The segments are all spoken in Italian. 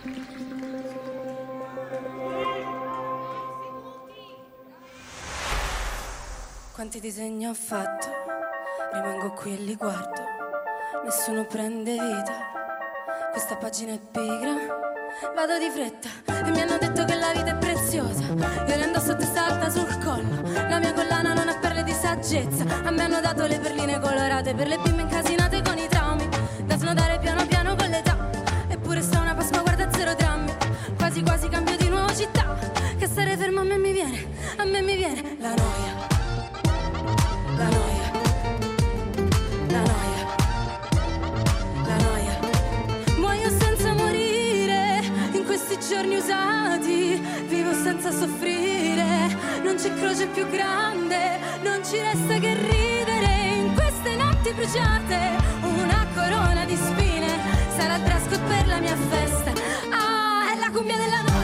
Quanti disegni ho fatto, rimango qui e li guardo, nessuno prende vita, questa pagina è pigra, vado di fretta e mi hanno detto che la vita è preziosa, io le indosso a testa alta sul collo, la mia collana non ha perle di saggezza, a me hanno dato le perline colorate per le bimbe incasinate con i traumi, da snodare piano piano con l'età, eppure sta una Pasqua guarda zero drammi, quasi quasi cambio di nuovo città, che stare fermo a me mi viene la noia. La noia, la noia, la noia. Muoio senza morire in questi giorni usati, vivo senza soffrire, non c'è croce più grande, non ci resta che ridere in queste notti bruciate, una corona di spine, sarà il dress code per la mia festa, ah, è la cumbia della noia.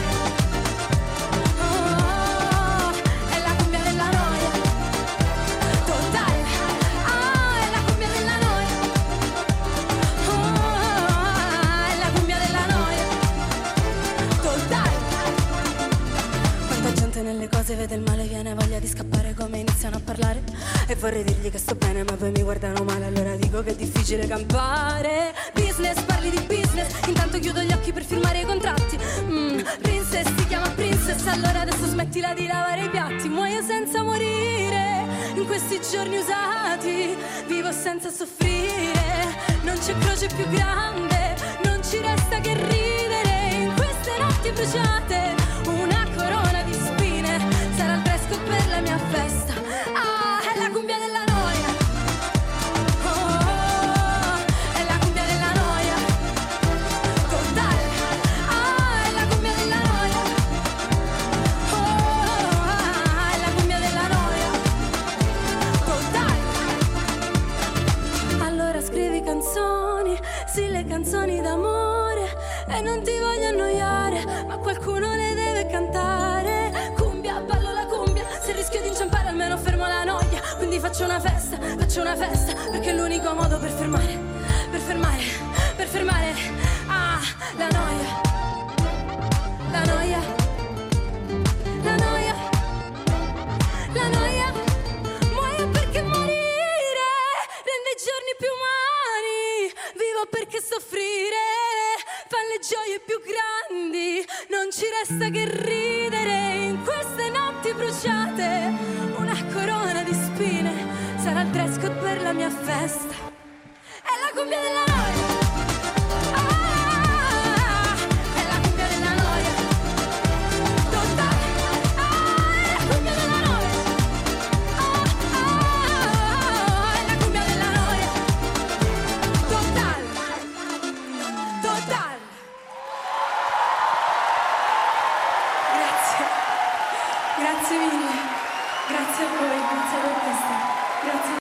Nelle cose vede il male, viene voglia di scappare come iniziano a parlare e vorrei dirgli che sto bene ma poi mi guardano male, allora dico che è difficile campare. Business, parli di business, intanto chiudo gli occhi per firmare i contratti. Princess, ti chiama princess, allora adesso smettila di lavare i piatti. Muoio senza morire in questi giorni usati, vivo senza soffrire, non c'è croce più grande, non ci resta che ridere in queste notti bruciate, una corona di spine, sarà il dress code per la mia festa, ah, è la cumbia della noia, oh, è la cumbia della noia, totale, ah, è la cumbia della noia, oh, è la cumbia della noia, totale. Allora scrivi canzoni, sì, le canzoni d'amore, e non ti voglio annoiare, ma qualcuno le deve cantare. Cumbia, ballo la cumbia, se rischio di inciampare almeno fermo la noia. Quindi faccio una festa, perché è l'unico modo per fermare, ah, la noia, la noia, la noia, la noia. Muoio perché morire rende i giorni più umani, vivo perché soffrire fa le gioie più grandi, non ci resta che ridere in queste notti bruciate, una corona di spine, sarà il dress code per la mia festa, è la cumbia della noia. Grazie mille, grazie a voi, grazie all'orchestra, grazie.